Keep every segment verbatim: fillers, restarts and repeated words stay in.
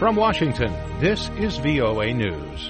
From Washington, this is V O A News.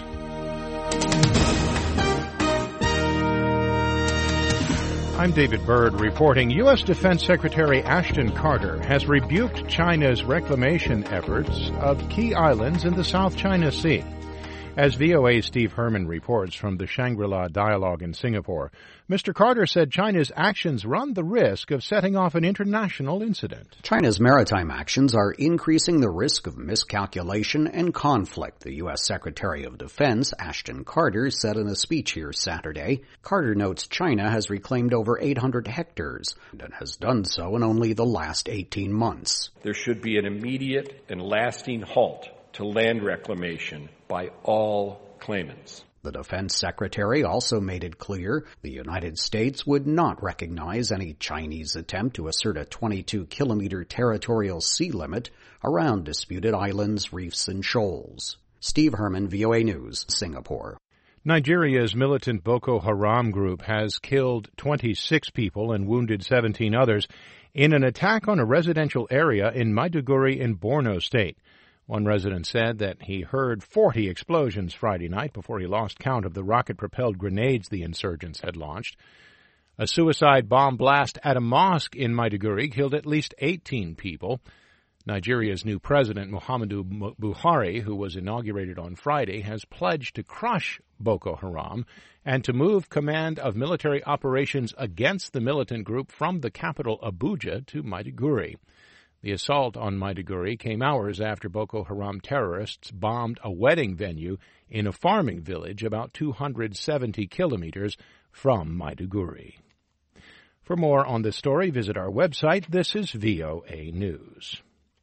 I'm David Byrd reporting. U S. Defense Secretary Ashton Carter has rebuked China's reclamation efforts of key islands in the South China Sea. As V O A's Steve Herman reports from the Shangri-La Dialogue in Singapore, Mister Carter said China's actions run the risk of setting off an international incident. China's maritime actions are increasing the risk of miscalculation and conflict, the U S. Secretary of Defense, Ashton Carter, said in a speech here Saturday. Carter notes China has reclaimed over eight hundred hectares and has done so in only the last eighteen months. There should be an immediate and lasting halt to land reclamation by all claimants. The defense secretary also made it clear the United States would not recognize any Chinese attempt to assert a twenty-two kilometer territorial sea limit around disputed islands, reefs, and shoals. Steve Herman, V O A News, Singapore. Nigeria's militant Boko Haram group has killed twenty-six people and wounded seventeen others in an attack on a residential area in Maiduguri in Borno State. One resident said that he heard forty explosions Friday night before he lost count of the rocket-propelled grenades the insurgents had launched. A suicide bomb blast at a mosque in Maiduguri killed at least eighteen people. Nigeria's new president, Muhammadu Buhari, who was inaugurated on Friday, has pledged to crush Boko Haram and to move command of military operations against the militant group from the capital Abuja to Maiduguri. The assault on Maiduguri came hours after Boko Haram terrorists bombed a wedding venue in a farming village about two hundred seventy kilometers from Maiduguri. For more on this story, visit our website. This is V O A News.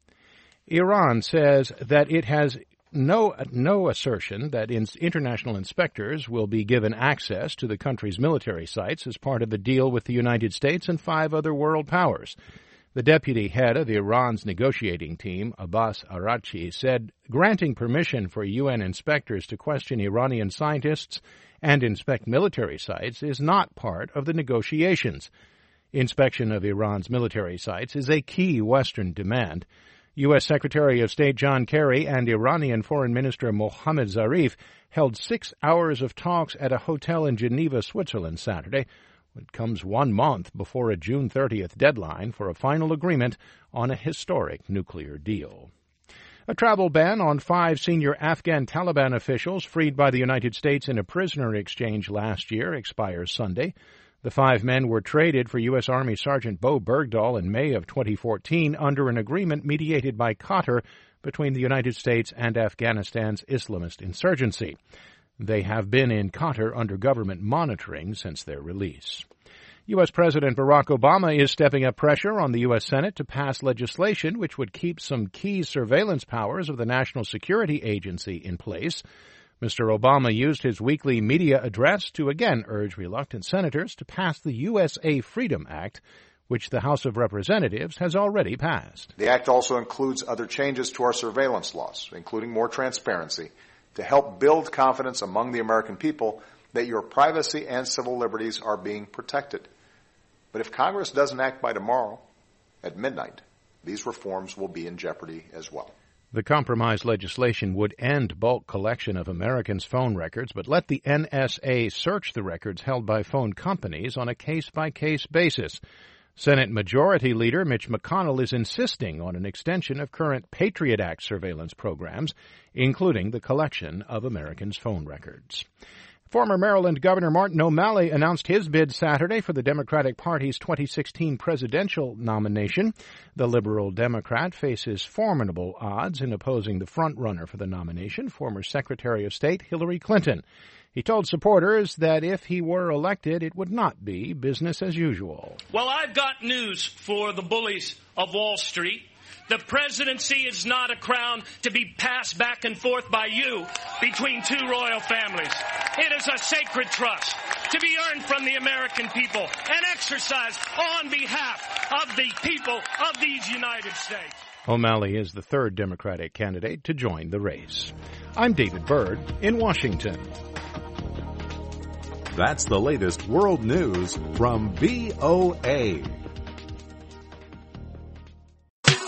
Iran says that it has no no assertion that in, international inspectors will be given access to the country's military sites as part of a deal with the United States and five other world powers. The deputy head of Iran's negotiating team, Abbas Araghchi, said granting permission for U N inspectors to question Iranian scientists and inspect military sites is not part of the negotiations. Inspection of Iran's military sites is a key Western demand. U S. Secretary of State John Kerry and Iranian Foreign Minister Mohammad Zarif held six hours of talks at a hotel in Geneva, Switzerland, Saturday. It comes one month before a June thirtieth deadline for a final agreement on a historic nuclear deal. A travel ban on five senior Afghan Taliban officials freed by the United States in a prisoner exchange last year expires Sunday. The five men were traded for U S. Army Sergeant Bo Bergdahl in May of twenty fourteen under an agreement mediated by Qatar between the United States and Afghanistan's Islamist insurgency. They have been in Qatar under government monitoring since their release. U S. President Barack Obama is stepping up pressure on the U S. Senate to pass legislation which would keep some key surveillance powers of the National Security Agency in place. Mister Obama used his weekly media address to again urge reluctant senators to pass the U S A Freedom Act, which the House of Representatives has already passed. The act also includes other changes to our surveillance laws, including more transparency, to help build confidence among the American people that your privacy and civil liberties are being protected. But if Congress doesn't act by tomorrow at midnight, these reforms will be in jeopardy as well. The compromise legislation would end bulk collection of Americans' phone records, but let the N S A search the records held by phone companies on a case-by-case basis. Senate Majority Leader Mitch McConnell is insisting on an extension of current Patriot Act surveillance programs, including the collection of Americans' phone records. Former Maryland Governor Martin O'Malley announced his bid Saturday for the Democratic Party's twenty sixteen presidential nomination. The Liberal Democrat faces formidable odds in opposing the frontrunner for the nomination, former Secretary of State Hillary Clinton. He told supporters that if he were elected, it would not be business as usual. Well, I've got news for the bullies of Wall Street. The presidency is not a crown to be passed back and forth by you between two royal families. It is a sacred trust to be earned from the American people and exercised on behalf of the people of these United States. O'Malley is the third Democratic candidate to join the race. I'm David Byrd in Washington. That's the latest world news from V O A.